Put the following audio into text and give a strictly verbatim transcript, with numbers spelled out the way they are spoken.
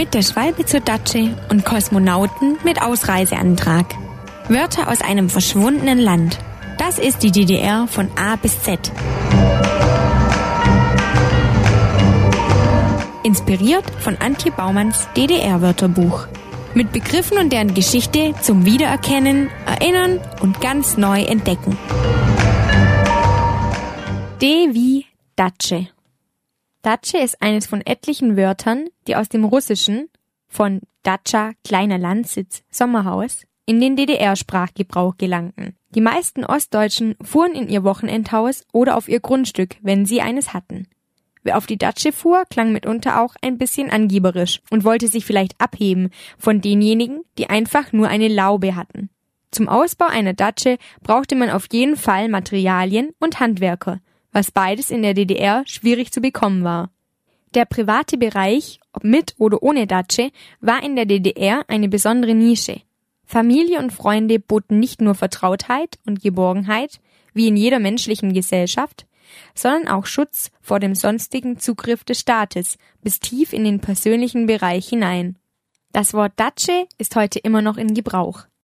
der Schwalbe zur Datsche und Kosmonauten mit Ausreiseantrag. Wörter aus einem verschwundenen Land. Das ist die D D R von A bis Z. Inspiriert von Antje Baumanns D D R-Wörterbuch. Mit Begriffen und deren Geschichte zum Wiedererkennen, Erinnern und ganz neu entdecken. D wie Datsche. Datsche ist eines von etlichen Wörtern, die aus dem Russischen, von Datscha, kleiner Landsitz, Sommerhaus, in den D D R-Sprachgebrauch gelangten. Die meisten Ostdeutschen fuhren in ihr Wochenendhaus oder auf ihr Grundstück, wenn sie eines hatten. Wer auf die Datsche fuhr, klang mitunter auch ein bisschen angeberisch und wollte sich vielleicht abheben von denjenigen, die einfach nur eine Laube hatten. Zum Ausbau einer Datsche brauchte man auf jeden Fall Materialien und Handwerker, was beides in der D D R schwierig zu bekommen war. Der private Bereich, ob mit oder ohne Datsche, war in der D D R eine besondere Nische. Familie und Freunde boten nicht nur Vertrautheit und Geborgenheit, wie in jeder menschlichen Gesellschaft, sondern auch Schutz vor dem sonstigen Zugriff des Staates bis tief in den persönlichen Bereich hinein. Das Wort Datsche ist heute immer noch in Gebrauch.